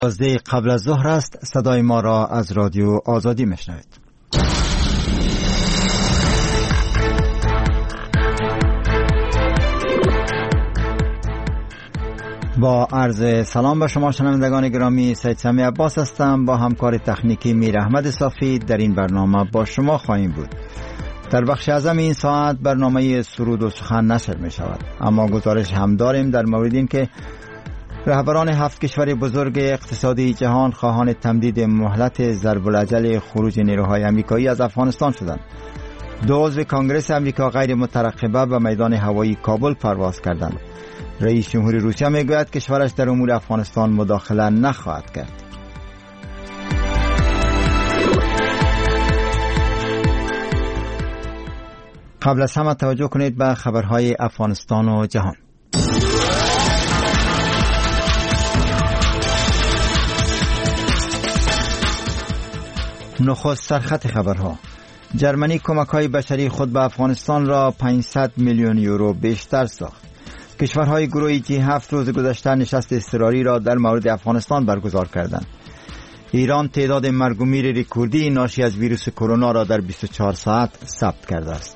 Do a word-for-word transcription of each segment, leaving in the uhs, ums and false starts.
دوازده قبل از ظهر است. صدای ما را از رادیو آزادی میشنوید. با عرض سلام به شما شنوندگان گرامی، سید سمی عباس هستم. با همکار تکنیکی میر احمد صافی در این برنامه با شما خواهیم بود. در بخش اعظم این ساعت برنامه سرود و سخن نشر می شود، اما گزارش هم داریم در مورد این که رهبران هفت کشور بزرگ اقتصادی جهان خواهان تمدید مهلت ضرب العجل خروج نیروهای آمریکایی از افغانستان شدند. دو عضو کانگرس آمریکا غیر مترقبه به میدان هوایی کابل پرواز کردند. رئیس جمهوری روسیه میگوید کشورش در امور افغانستان مداخله نخواهد کرد. قبل از همه توجه کنید به خبرهای افغانستان و جهان. نخست سرخط خبرها: جرمنی کمک‌های بشری خود به افغانستان را پانصد میلیون یورو بیشتر ساخت. کشورهای گروه جی هفت روز گذشته نشست اضطراری را در مورد افغانستان برگزار کردند. ایران تعداد مرگ و میر رکوردی ناشی از ویروس کرونا را در بیست و چهار ساعت ثبت کرده است.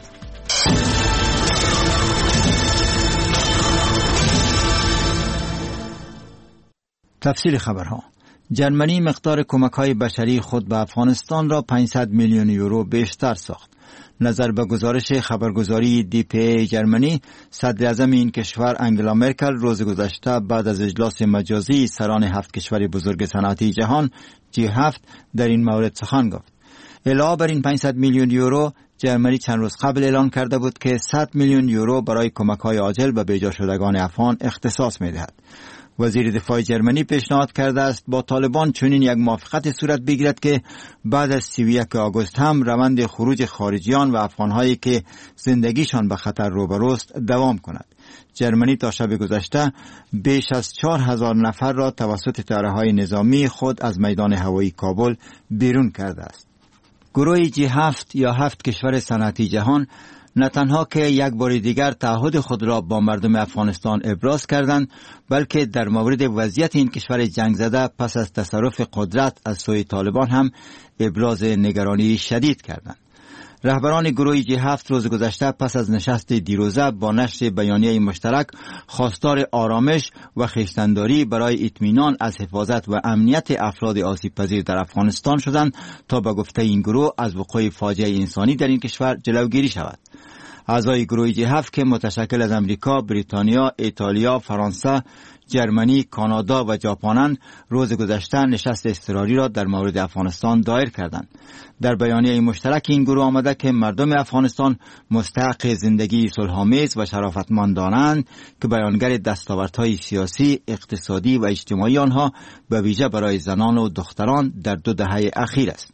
تفصیل خبرها: جرمنی مقدار کمک‌های بشری خود به افغانستان را پانصد میلیون یورو بیشتر ساخت. نظر به گزارش خبرگزاری دی پی ای جرمنی، صدر اعظم این کشور انگلا مرکل روز گذشته بعد از اجلاس مجازی سران هفت کشور بزرگ صنعتی جهان جی هفت در این مورد سخن گفت. علاوه بر این پانصد میلیون یورو، جرمنی چند روز قبل اعلان کرده بود که صد میلیون یورو برای کمک‌های عاجل به بیجا شدگان افغان اختصاص می‌دهد. وزیر دفاع جرمنی پیشنهاد کرده است با طالبان چنین یک موافقت صورت بگیرد که بعد از سی و یک آگوست هم روند خروج خارجیان و افغان‌هایی که زندگیشان به خطر روبروست دوام کند. جرمنی تا شب گذشته بیش از چهار هزار نفر را توسط طیاره‌های نظامی خود از میدان هوایی کابل بیرون کرده است. گروه جی هفت یا هفت کشور صنعتی جهان نه تنها که یک بار دیگر تعهد خود را با مردم افغانستان ابراز کردند، بلکه در مورد وضعیت این کشور جنگ زده پس از تصرف قدرت از سوی طالبان هم ابراز نگرانی شدید کردند. رهبران گروه جی هفت روز گذشته پس از نشست دیروزه با نشر بیانیه مشترک خواستار آرامش و خویشتنداری برای اطمینان از حفاظت و امنیت افراد آسیب پذیر در افغانستان شدند تا به گفته این گروه از وقوع فاجعه انسانی در این کشور جلوگیری شود. اعضای گروه جی هفت که متشکل از امریکا، بریتانیا، ایتالیا، فرانسه، جرمنی، کانادا و ژاپنند روز گذشته نشست اضطراری را در مورد افغانستان دایر کردند. در بیانیه مشترک این گروه آمده که مردم افغانستان مستحق زندگی صلح‌آمیز و شرافتمندانند که بیانگر دستاوردهای سیاسی، اقتصادی و اجتماعی آنها به ویژه برای زنان و دختران در دو دهه اخیر است.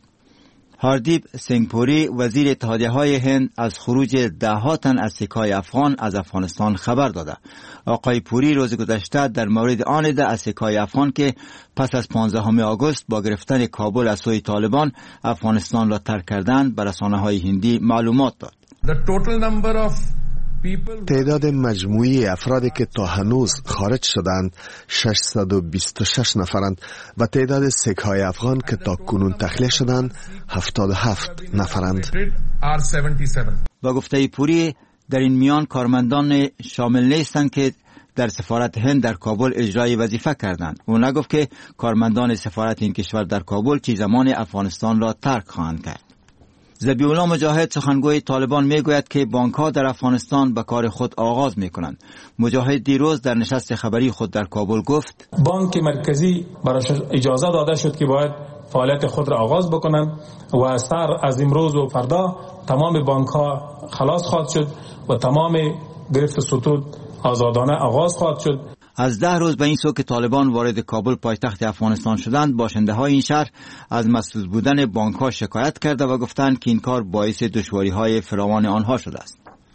هاردیپ سنگ پوری وزیر اتحادیه‌های هند از خروج ده تن از سکه‌های افغان از افغانستان خبر داده. آقای پوری روز گذشته در مورد آن ده از سکه‌های افغان که پس از پانزدهم آگوست با گرفتن کابل از سوی طالبان افغانستان را ترک کردند به رسانه‌های هندی معلومات داد. تعداد مجموعی افرادی که تا هنوز خارج شدند ششصد و بیست و شش نفرند و تعداد سکه‌های افغان که تا کنون تخلیه شدند هفتاد و هفت نفرند. با گفته پوری در این میان کارمندان شامل نیستند که در سفارت هند در کابل اجرای وظیفه کردند. او نگفت که کارمندان سفارت این کشور در کابل چه زمان افغانستان را ترک خواهند کرد. ذبیح الله مجاهد سخنگوی طالبان میگوید که بانک‌ها در افغانستان به کار خود آغاز می‌کنند. مجاهد دیروز در نشست خبری خود در کابل گفت بانک مرکزی برایش اجازه داده شد که باید فعالیت خود را آغاز بکنند و سر از امروز و فردا تمام بانک‌ها خلاص خواهد شد و تمام گرفت ستود آزادانه آغاز خواهد شد. از ده روز به این سو که طالبان وارد کابل پایتخت افغانستان شدند، باشنده های این شهر از مسدود بودن بانک ها شکایت کرده و گفتند که این کار باعث دشواری های فراوان آنها شده است.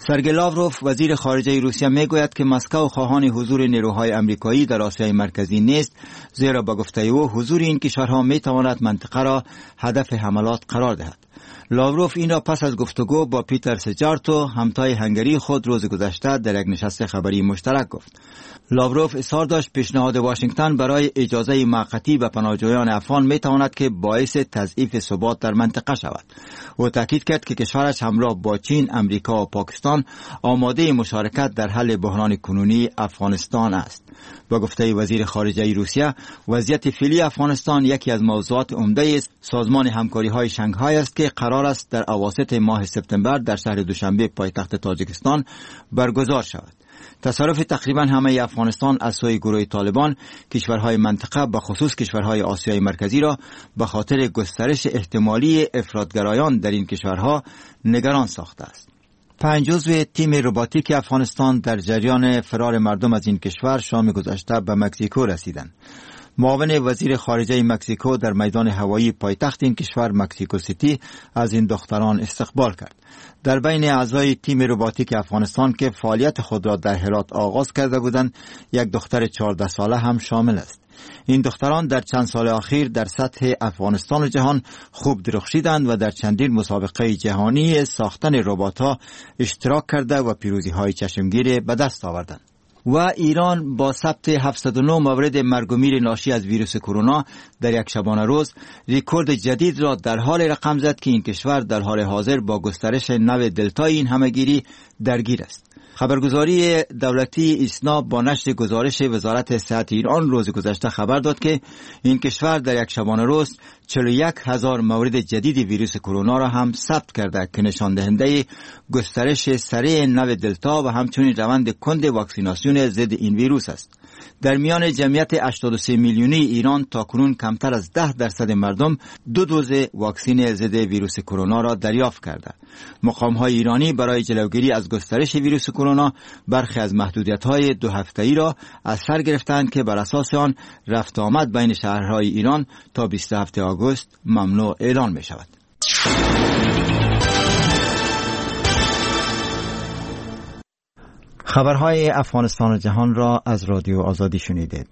سرگئی لاوروف وزیر خارجه روسیه میگوید که مسکو خواهان حضور نیروهای آمریکایی در آسیای مرکزی نیست، زیرا با گفته او حضور این کشورها میتواند منطقه را هدف حملات قرار دهد. لاوروف این را پس از گفتگو با پیتر سجارتو همتای هنگری خود روز گذشته در یک نشست خبری مشترک گفت. لاوروف اصرار داشت پیشنهاد واشنگتن برای اجازه موقتی به پناهجویان افغان میتواند که باعث تضعیف ثبات در منطقه شود. او تاکید کرد که کشورش همراه با چین، امریکا و پاکستان آماده مشارکت در حل بحران کنونی افغانستان است. با گفته وزیر خارجه روسیه، وضعیت فعلی افغانستان یکی از موضوعات عمده سازمان همکاری های شانگهای است که قرار است در اواسط ماه سپتامبر در شهر دوشنبه پایتخت تاجیکستان برگزار شود. تصرف تقریبا همه افغانستان از سوی گروه طالبان کشورهای منطقه به خصوص کشورهای آسیای مرکزی را به خاطر گسترش احتمالی افراطگرایان در این کشورها نگران ساخته است. پنج عضو تیم روباتیک افغانستان در جریان فرار مردم از این کشور شام گذشته به مکزیکو رسیدند. معاون وزیر خارجه مکزیکو در میدان هوایی پایتخت این کشور مکزیکو سیتی از این دختران استقبال کرد. در بین اعضای تیم روباتیک افغانستان که فعالیت خود را در هرات آغاز کرده بودند، یک دختر چهارده ساله هم شامل است. این دختران در چند سال اخیر در سطح افغانستان و جهان خوب درخشیدند و در چندین مسابقه جهانی ساختن ربات‌ها اشتراک کرده و پیروزی‌های چشمگیر به دست آوردند. و ایران با ثبت هفتصد و نه مورد مرگ و میر ناشی از ویروس کرونا در یک شبانه روز رکورد جدید را در حال رقم زد که این کشور در حال حاضر با گسترش نو دلتا این همهگیری درگیر است. خبرگزاری دولتی ایسنا با نشر گزارش وزارت صحت ایران روز گذشته خبر داد که این کشور در یک شبانه روز چهل و یک هزار مورد جدید ویروس کرونا را هم ثبت کرده که نشان دهنده گسترش سریع نو دلتا و همچنین روند کند واکسیناسیون ضد این ویروس است. در میان جمعیت هشتاد و سه میلیونی ایران تاکنون کمتر از ده درصد مردم دو دوز واکسن ضد ویروس کرونا را دریافت کرده. مقام‌های ایرانی برای جلوگیری از گسترش ویروس کرونا برخی از محدودیت‌های دو هفته‌ای را از سر گرفتند که بر اساس آن رفت آمد بین شهرهای ایران تا بیست و هفتم آگوست ممنوع اعلان می‌شود. خبرهای افغانستان و جهان را از رادیو آزادی شنیدید.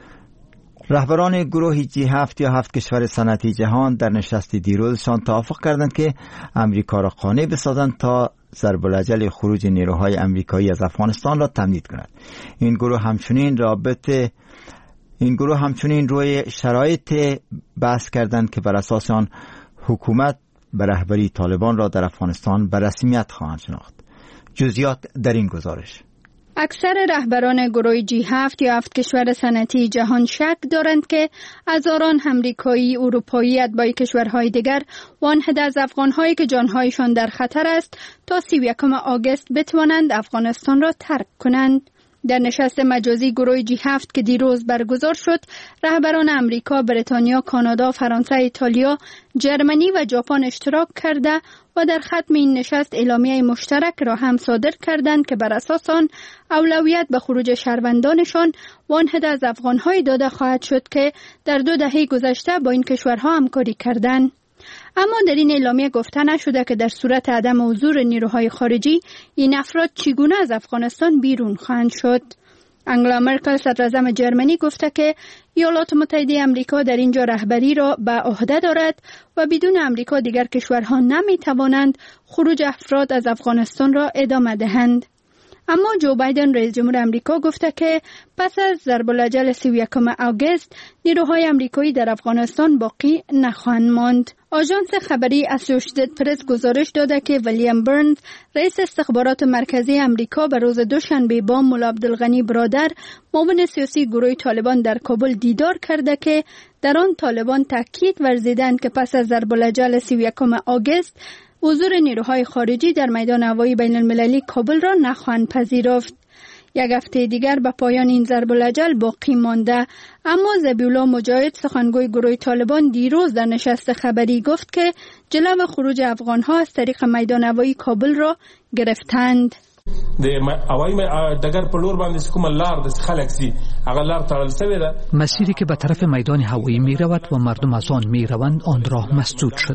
رهبران گروه جی هفت یا هفت کشور صنعتی جهان در نشست دیروزشان توافق کردند که امریکا را قانع بسازند تا ضرب الاجل خروج نیروهای امریکایی از افغانستان را تمدید کند. این گروه همچنین رابطه این گروه همچنین روی شرایط بحث کردند که بر اساس آن حکومت به رهبری طالبان را در افغانستان به رسمیت خواهند شناخت. جزئیات در این گزارش. اکثر رهبران گروه جی هفت یا هفت کشور صنعتی جهان شک دارند که هزاران امریکایی، اروپایی، اتباع کشورهای دیگر و آن عده از افغان‌هایی که جان‌هایشان در خطر است تا سی و یکم آگوست بتوانند افغانستان را ترک کنند. در نشست مجازی گروه جی هفت که دیروز برگزار شد، رهبران امریکا، بریتانیا، کانادا، فرانسه، ایتالیا، جرمنی و ژاپن اشتراک کرده و در ختم این نشست اعلامیه مشترک را هم صادر کردند که بر اساس آن اولویت به خروج شهروندانشان و آن عده از افغان‌های داده خواهد شد که در دو دهه گذشته با این کشورها همکاری کردند. اما در این اعلامیه گفته نشده که در صورت عدم حضور نیروهای خارجی این افراد چگونه از افغانستان بیرون خواهند شد. انگلا مرکل صدراعظم جرمنی گفته که ایالات متحده آمریکا در اینجا رهبری را به عهده دارد و بدون آمریکا دیگر کشورها نمی توانند خروج افراد از افغانستان را ادامه دهند. اما جو بایدن رئیس جمهور آمریکا گفته که پس از ضرب الاجل سی و یکم آگوست نیروهای آمریکایی در افغانستان باقی نخواهند ماند. آژانس خبری اسوسییتد پرس گزارش داده که ویلیام برنز رئیس استخبارات مرکزی آمریکا به روز دوشنبه با مولا عبدالغنی برادر معاون سیاسی گروه طالبان در کابل دیدار کرده که در آن طالبان تاکید ورزیدند که پس از ضرب الاجل سی و یکم آگوست حضور نیروهای خارجی در میدان هوایی بین المللی کابل را نخواهند پذیرفت. یک هفته دیگر به پایان این ضرب الاجل باقی مانده، اما ذبیحالله مجاهد سخنگوی گروه طالبان دیروز در نشست خبری گفت که جلو خروج افغانها از طریق میدان هوایی کابل را گرفتند. د هوایی دگر په لور باندې کومه لار د خلک سي هغه لار تړل شوې ده. مسیری که به طرف میدان هوایی می رود و مردم از آن می روند آن راه مسدود شده.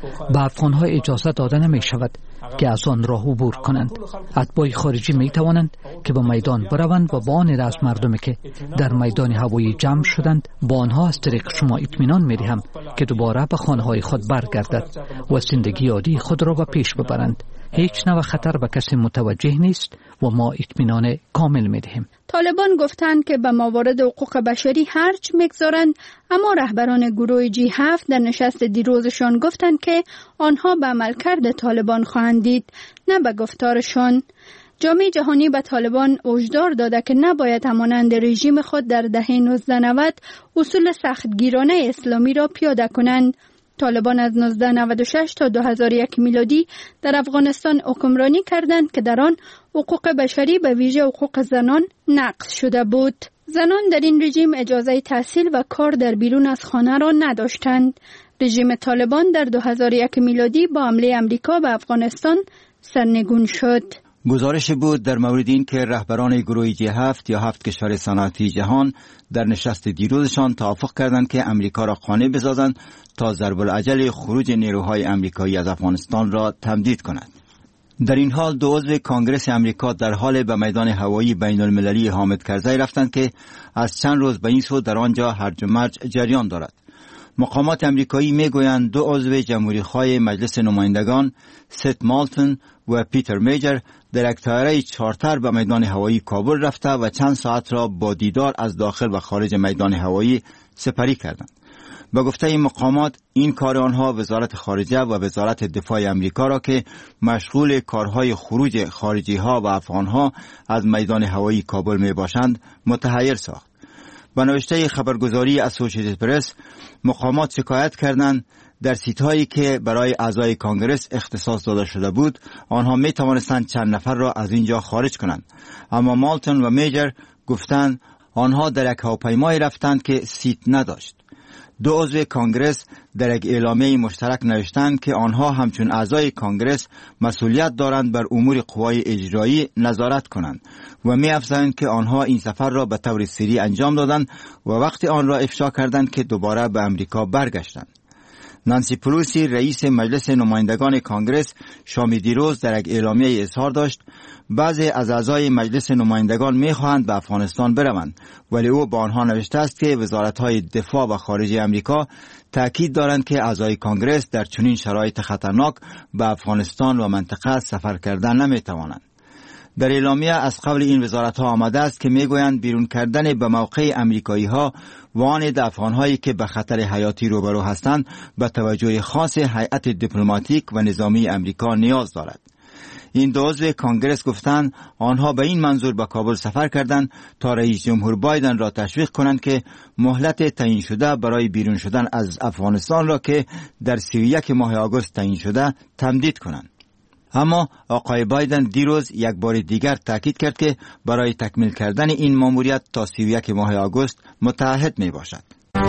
به افغان‌ها اجازه داده نمی شود که از آن راه عبور کنند. اتباع خارجی می توانند که به میدان بروند و با آن از مردمی که در میدان هوایی جمع شدند با آنها از طریق شما اطمینان می دهم که دوباره به خانه‌های خود برگردد و زندگی عادی خود را به پیش ببرند. هیچ نوع خطر به کسی متوجه نیست و ما اطمینان کامل می دهیم. طالبان گفتند که به موارد حقوق بشری هرچ میگذارند، اما رهبران گروه جی هفت در نشست دیروزشان گفتند که آنها به عملکرد طالبان خواهند دید، نه به گفتارشان. جامعه جهانی به طالبان هشدار داده که نباید همانند رژیم خود در دهه نوزده نود اصول سختگیرانه اسلامی را پیاده کنند. طالبان از نوزده نود و شش تا دو هزار و یک میلادی در افغانستان حکمرانی کردند که در آن حقوق بشری به ویژه حقوق زنان نقض شده بود. زنان در این رژیم اجازه تحصیل و کار در بیرون از خانه را نداشتند. رژیم طالبان در دو هزار و یک میلادی با حمله امریکا به افغانستان سرنگون شد. گزارش بود در مورد این که رهبران گروه جی هفت یا هفت کشور صنعتی جهان در نشست دیروزشان توافق کردند که امریکا را قانع بسازند تا ضرب العجل خروج نیروهای امریکایی از افغانستان را تمدید کند. در این حال دو عضو کانگرس امریکا در حال به میدان هوایی بین المللی حامد کرزی رفتند که از چند روز به این سو در آنجا هرج و مرج جریان دارد. مقامات امریکایی میگویند دو عضو جمهوریخواه مجلس نمایندگان ست مالتون و پیتر میجر در یک طیاره چارتر به میدان هوایی کابل رفته و چند ساعت را با دیدار از داخل و خارج میدان هوایی سپری کردند. به گفته این مقامات این کار آنها وزارت خارجه و وزارت دفاع امریکا را که مشغول کارهای خروج خارجی ها و افغان ها از میدان هوایی کابل می باشند متحیر ساخت. به نوشته خبرگزاری اسوسییتد پرس مقامات شکایت کردند در سیت هایی که برای اعضای کانگرس اختصاص داده شده بود آنها می توانستند چند نفر را از اینجا خارج کنند، اما مالتون و میجر گفتند آنها در یک هواپیمایی رفتند که سیت نداشت. دو عضو کانگرس در یک اعلامیه مشترک نوشتند که آنها همچون اعضای کانگرس مسئولیت دارند بر امور قوای اجرایی نظارت کنند و می افزایند که آنها این سفر را به طور سری انجام دادند و وقتی آن را افشا کردند که دوباره به امریکا برگشتند. نانسی پلوسی رئیس مجلس نمایندگان کانگرس شام دیروز در یک اعلامیه اظهار داشت بعضی از اعضای مجلس نمایندگان می‌خواهند به افغانستان بروند، ولی او با آنها نوشته است که وزارت‌های دفاع و خارجه امریکا تاکید دارند که اعضای کانگرس در چنین شرایط خطرناک به افغانستان و منطقه سفر کردن نمی‌توانند. در اعلامیه از قبل این وزارت‌ها آمده است که میگویند بیرون کردن به موقع امریکایی‌ها و آن افغان‌هایی که به خطر حیاتی روبرو هستند به توجه خاص هیئت دیپلماتیک و نظامی امریکا نیاز دارد. این دو عضو کانگرس گفتند آنها به این منظور به کابل سفر کردند تا رئیس جمهور بایدن را تشویق کنند که مهلت تعیین شده برای بیرون شدن از افغانستان را که در سی و یک ماه آگوست تعیین شده تمدید کنند. اما آقای بایدن دیروز یک بار دیگر تاکید کرد که برای تکمیل کردن این ماموریت تا سی و یک ماه آگوست متعهد می باشد.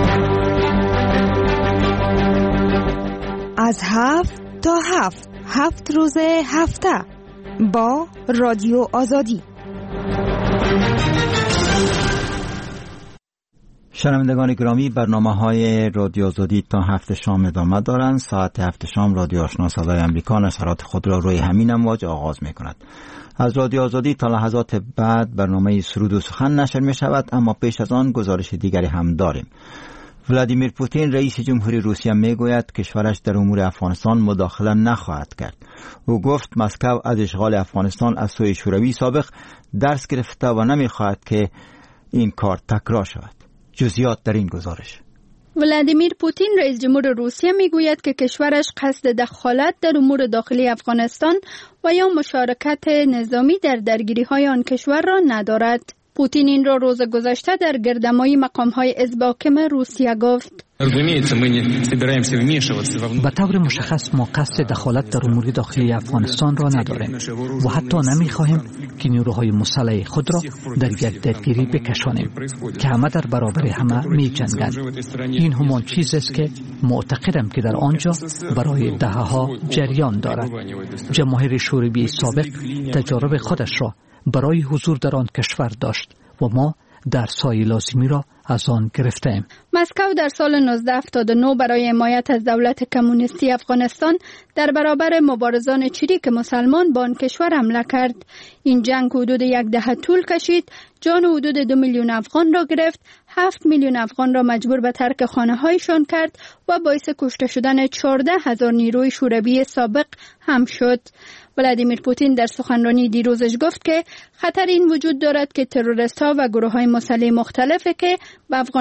از هفت تا هفت هفت روز هفته با رادیو آزادی. شنوندگان گرامی، برنامه های رادیو آزادی تا هفت شام ادامه دارند. ساعت هفت شام رادیو آشنا صدای امریکا نشرات خود را روی همین امواج آغاز می کند. از رادیو آزادی تا لحظات بعد برنامه سرود و سخن نشر می شود، اما پیش از آن گزارش دیگری هم داریم. ولادیمیر پوتین رئیس جمهوری روسیه می گوید کشورش در امور افغانستان مداخله نخواهد کرد. او گفت مسکو از اشغال افغانستان از سوی شوروی سابق درس گرفته و نمی خواهد که این کار تکرار شود. جزئیات در این گزارش. ولادیمیر پوتین رئیس جمهور روسیه می گوید که کشورش قصد دخالت در امور داخلی افغانستان و یا مشارکت نظامی در درگیری های آن کشور را ندارد. پوتین این را روز گذشته در گردمای مقام‌های حزب حاکم روسیه گفت. به طور مشخص ما قصد دخالت در امور داخلی افغانستان را نداریم و حتی نمی‌خواهیم که نیروهای مسلح خود را در یک درگیری بکشانیم که همه در برابر همه می‌جنگند. این همان چیزی است که معتقدم که در آنجا برای دهه‌ها جریان دارد. جماهیر شوروی سابق تجارب خودش را برای حضور در آن کشور داشت و ما درس‌های لازمی را از آن گرفته‌ایم. مسکو در سال نوزده هفتاد و نه برای حمایت از دولت کمونیستی افغانستان در برابر مبارزان چریک مسلمان به آن کشور حمله کرد. این جنگ حدود یک دهه طول کشید، جان حدود دو میلیون افغان را گرفت، هفت میلیون افغان را مجبور به ترک خانه هایشان کرد و باعث کشته شدن چهارده هزار نیروی شوروی سابق هم شد. ولادیمیر پوتین در سخنرانی دیروزش گفت که خطر این وجود دارد که تروریست ها و گروه های مسلح مختلفی که به افغان